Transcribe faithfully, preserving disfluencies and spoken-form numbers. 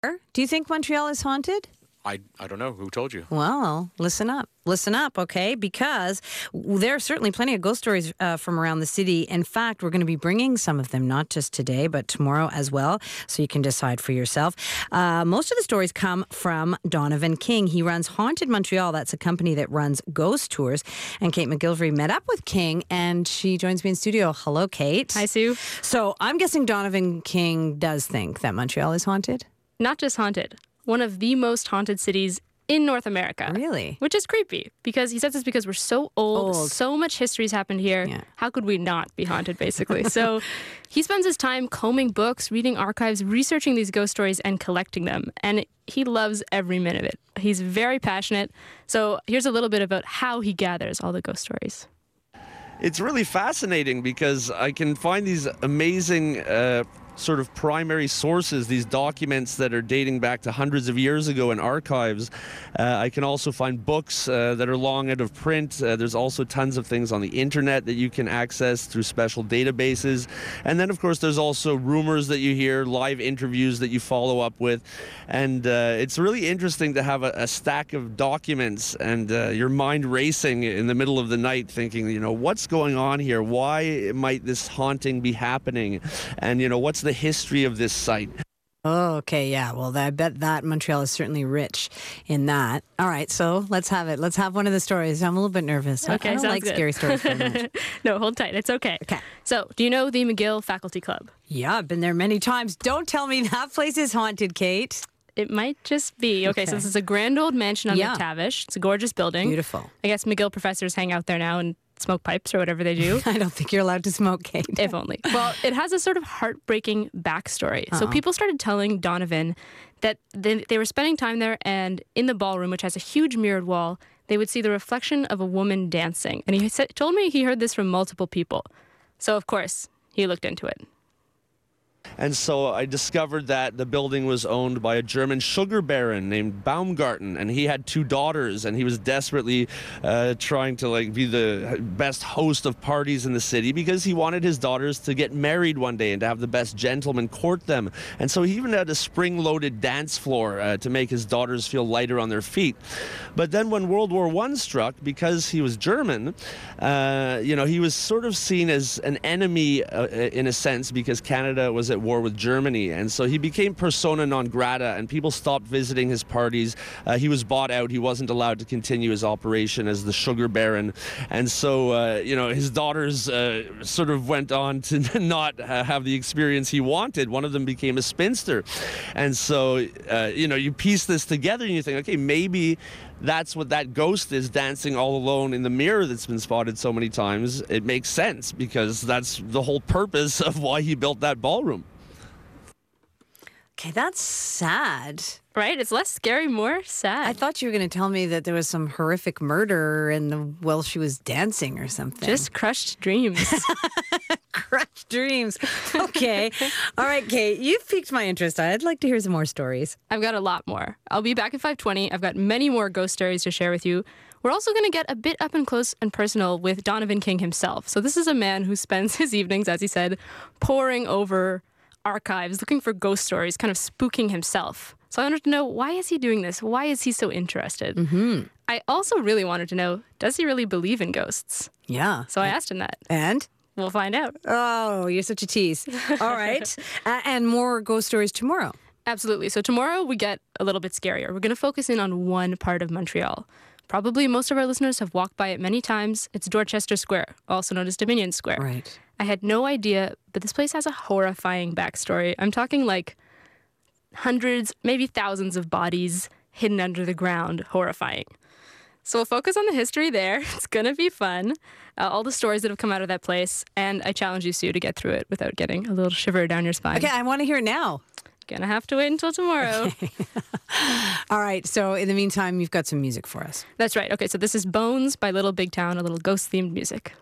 Do you think Montreal is haunted? I, I don't know. Who told you? Well, listen up. Listen up, okay? Because there are certainly plenty of ghost stories uh, from around the city. In fact, we're going to be bringing some of them, not just today, but tomorrow as well, so you can decide for yourself. Uh, most of the stories come from Donovan King. He runs Haunted Montreal. That's a company that runs ghost tours. And Kate McGilvery met up with King, and she joins me in studio. Hello, Kate. Hi, Sue. So I'm guessing Donovan King does think that Montreal is haunted? Not just haunted. One of the most haunted cities in North America. Really? Which is creepy, because he says it's because we're so old, Old. so much history's happened here. Yeah. How could we not be haunted, basically? So he spends his time combing books, reading archives, researching these ghost stories, and collecting them. And he loves every minute of it. He's very passionate. So here's a little bit about how he gathers all the ghost stories. It's really fascinating because I can find these amazing uh, sort of primary sources, these documents that are dating back to hundreds of years ago in archives. Uh, I can also find books uh, that are long out of print. Uh, there's also tons of things on the internet that you can access through special databases. And then, of course, there's also rumors that you hear, live interviews that you follow up with. And uh, it's really interesting to have a, a stack of documents and uh, your mind racing in the middle of the night thinking, you know, what's going on here? Why might this haunting be happening? And, you know, what's the history of this site? Oh, okay, yeah. Well, I bet that Montreal is certainly rich in that. All right, so let's have it. Let's have one of the stories. I'm a little bit nervous. Okay, I don't sounds like good. scary stories very much. No, hold tight. It's okay. Okay. So, do you know the McGill Faculty Club? Yeah, I've been there many times. Don't tell me that place is haunted, Kate. It might just be. Okay, Okay. so this is a grand old mansion on Yeah. McTavish. It's a gorgeous building. Beautiful. I guess McGill professors hang out there now and smoke pipes or whatever they do. I don't think you're allowed to smoke, Kate. If only. Well, it has a sort of heartbreaking backstory. So Uh-oh. people started telling Donovan that they, they were spending time there, and in the ballroom, which has a huge mirrored wall, they would see the reflection of a woman dancing. And he said, told me he heard this from multiple people. So, of course, he looked into it. And so I discovered that the building was owned by a German sugar baron named Baumgarten, and he had two daughters, and he was desperately uh, trying to like be the best host of parties in the city because he wanted his daughters to get married one day and to have the best gentlemen court them. And so he even had a spring-loaded dance floor uh, to make his daughters feel lighter on their feet. But then when World War One struck, because he was German, uh, you know, he was sort of seen as an enemy uh, in a sense because Canada was at war with Germany, and so he became persona non grata, and people stopped visiting his parties. Uh, he was bought out. He wasn't allowed to continue his operation as the sugar baron, and so uh, you know, his daughters uh, sort of went on to not uh, have the experience he wanted. One of them became a spinster, and so uh, you know, you piece this together and you think, okay, maybe that's what that ghost is, dancing all alone in the mirror that's been spotted so many times. It makes sense because that's the whole purpose of why he built that ballroom. Okay, that's sad. Right? It's less scary, more sad. I thought you were going to tell me that there was some horrific murder in the while she was dancing or something. Just crushed dreams. crushed dreams. Okay. All right, Kate, you've piqued my interest. I'd like to hear some more stories. I've got a lot more. I'll be back at five twenty. I've got many more ghost stories to share with you. We're also going to get a bit up and close and personal with Donovan King himself. So this is a man who spends his evenings, as he said, poring over archives, looking for ghost stories, kind of spooking himself. So I wanted to know, why is he doing this? Why is he so interested? Mm-hmm. I also really wanted to know, does he really believe in ghosts? Yeah. So I asked him that. And? We'll find out. Oh, you're such a tease. All right. uh, and more ghost stories tomorrow. Absolutely. So tomorrow we get a little bit scarier. We're going to focus in on one part of Montreal. Probably most of our listeners have walked by it many times. It's Dorchester Square, also known as Dominion Square. Right. I had no idea, but this place has a horrifying backstory. I'm talking like hundreds, maybe thousands of bodies hidden under the ground. Horrifying. So we'll focus on the history there. It's going to be fun. Uh, all the stories that have come out of that place. And I challenge you, Sue, to get through it without getting a little shiver down your spine. Okay, I want to hear it now. Gonna have to wait until tomorrow. Okay. All right, so in the meantime, you've got some music for us. That's right. Okay, so this is Bones by Little Big Town, a little ghost-themed music.